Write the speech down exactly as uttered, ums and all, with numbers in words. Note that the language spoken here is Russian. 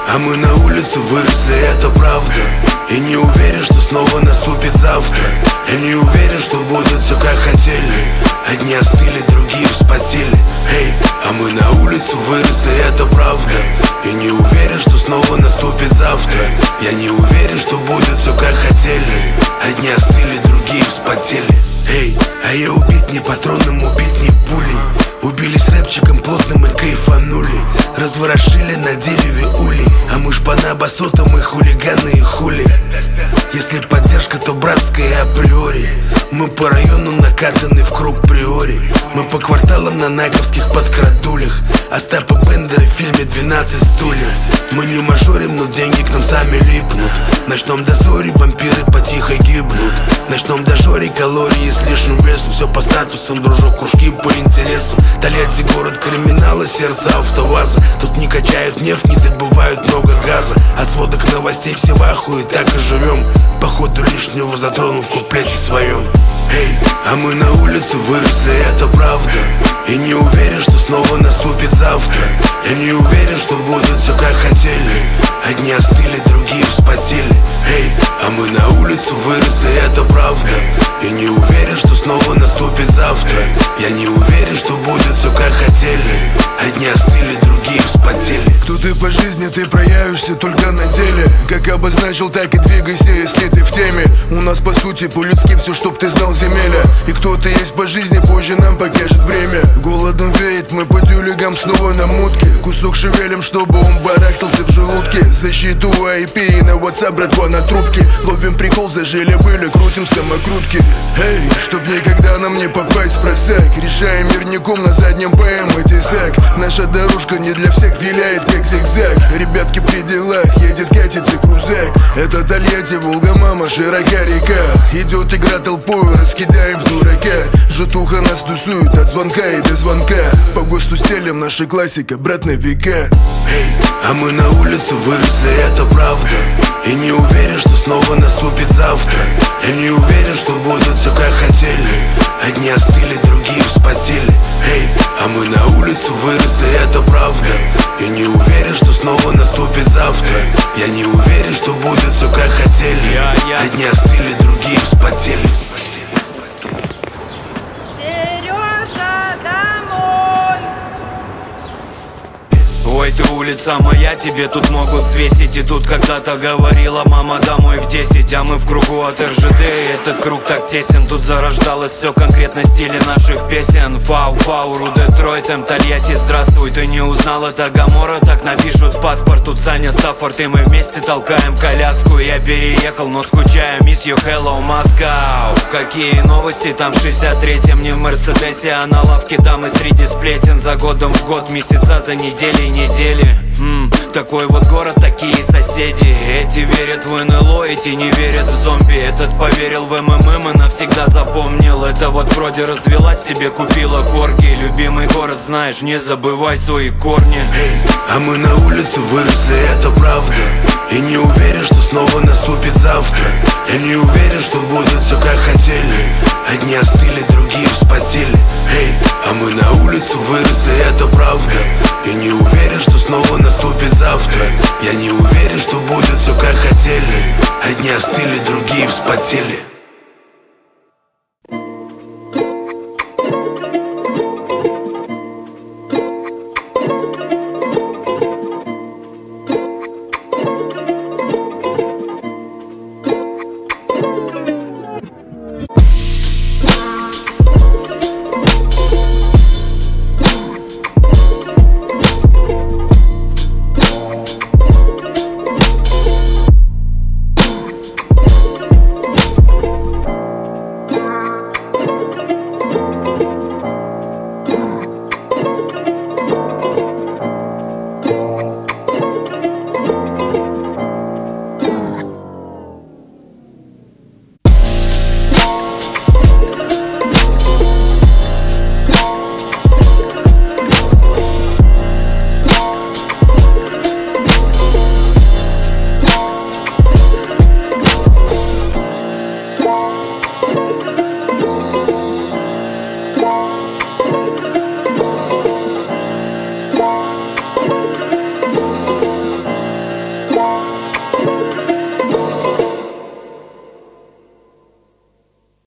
а мы на улицу выросли, это правда. И не уверен, что снова наступит завтра. Я не уверен, что будет все как хотели. Одни остыли, другие вспотели. Эй, а мы на улицу выросли, это правда. И не уверен, что снова наступит завтра. Я не уверен, что будет все как хотели. Одни остыли, другие вспотели. Эй, а я убит не патроном, убит не пулей. Убились рэпчиком плотным и кайфанули. Разворошили на дереве улей. А мы шпана басота, мы хулиганы и хули. Если поддержка, то братская априори. Мы по району накатаны в круг приори. Мы по кварталам на найковских подкрадулях. Остапа Бендера в фильме «двенадцать стульев». Мы не мажорим, но деньги к нам сами липнут. В ночном дозоре вампиры потихо гибнут. В ночном дожоре калории с лишним весом. Все по статусам, дружок, кружки по интересам. Тольятти город криминала, сердце автоваза. Тут не качают нефть, не добывают много газа. От сводок новостей все в ахуе, так и живем. Походу лишнего затронул в куплете своем. Эй, а мы на улице выросли, это правда. И не уверен, что снова наступит завтра. Я не уверен, что будет все как хотели. Одни остыли, другие вспотели. Эй, а мы на улицу выросли, это правда. И не уверен, что снова наступит завтра. Я не уверен, что будет все как хотели. Одни остыли, другие вспотели. Кто ты по жизни, ты проявишься только на деле. Как обозначил, так и двигайся, если ты в теме. У нас по сути по-людски все, чтоб ты знал земеля. И кто ты есть по жизни, позже нам покажет время. Голодом веет, мы по дюлигам снова на мутке. Кусок шевелим, чтобы он барахтался в желудке. Защиту ай пи и на WhatsApp, братва, на трубке. Ловим прикол, зажили были, крутим самокрутки. Эй, чтоб никогда нам не попасть в просак. Решаем мирником на заднем БМ и тесак. Наша дорожка не для всех виляет как зигзаг. Ребятки при делах, едет, катится крузак. Это Тольятти, Волга, мама, широка река. Идет игра толпой, раскидаем в дурака. Житуха нас тусует от звонка и до звонка. По ГОСТу стелем, наша классика, брат, на века. Эй, а мы на улице выросли, это правда. И не уверен, что снова наступит завтра. Я не уверен, что будет все как хотели. Одни остыли, другие вспотели. Эй, а мы на улицу выросли, это правда. И не уверен, что снова наступит завтра. Я не уверен, что будет все как хотели. Одни остыли, другие вспотели. Сережа, домой! Ой, ты улица моя, тебе тут могут свесить. И тут когда-то говорила мама домой в десять. А мы в кругу от эр жэ дэ, этот круг так тесен. Тут зарождалось все конкретно в стиле наших песен. Фау, фауру, Детройт, эм, Тольятти, здравствуй. Ты не узнал, это Гамора, так напишут в паспорт. Тут Саня, Стаффорд, и мы вместе толкаем коляску. Я переехал, но скучаю, miss you, hello, Moscow. Какие новости там в шестьдесят третьем, не в Мерседесе, а на лавке там и среди сплетен. За годом в год, месяца за недели, недели. М, такой вот город, такие соседи. Эти верят в эн эл о, эти не верят в зомби. Этот поверил в эм эм эм и навсегда запомнил. Это вот вроде развелась, себе купила корги. Любимый город, знаешь, не забывай свои корни. Эй, а мы на улице выросли, это правда. И не уверен, что снова наступит завтра. Я не уверен, что будет все как хотели. Одни остыли, другие вспотели. Эй, а мы на улицу выросли, это правда. И не уверен, что снова наступит завтра. Я не уверен, что будет все как хотели. Одни остыли, другие вспотели.